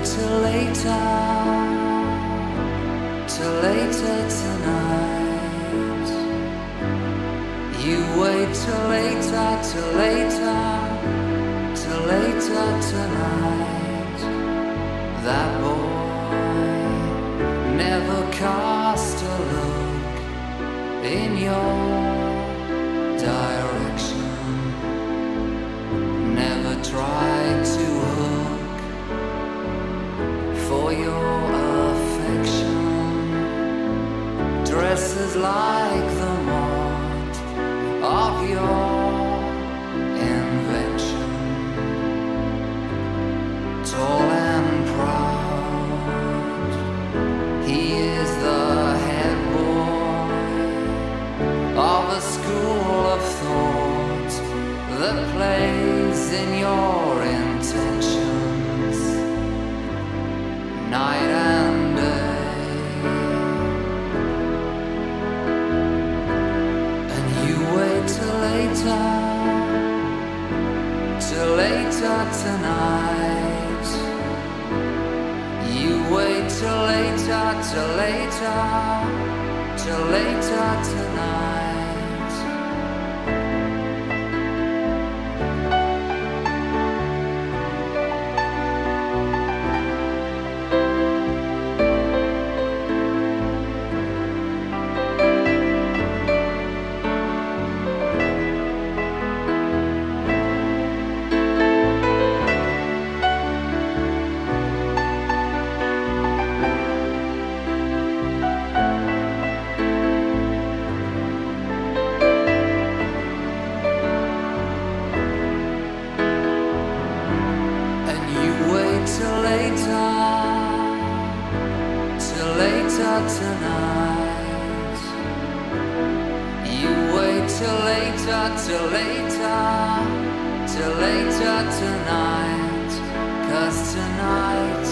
till later, till later tonight. You wait till later, till later, till later tonight. That boy never cast a look in your direction, never tried to hook for your affection. Dresses like the mold of your invention, tall and proud. He is the head boy of a school of thought that plays in your intentions night and day. And you wait till later, till later tonight. You wait till later, till later, till later tonight. Till later, till later tonight. You wait till later, till later, till later tonight. 'Cause tonight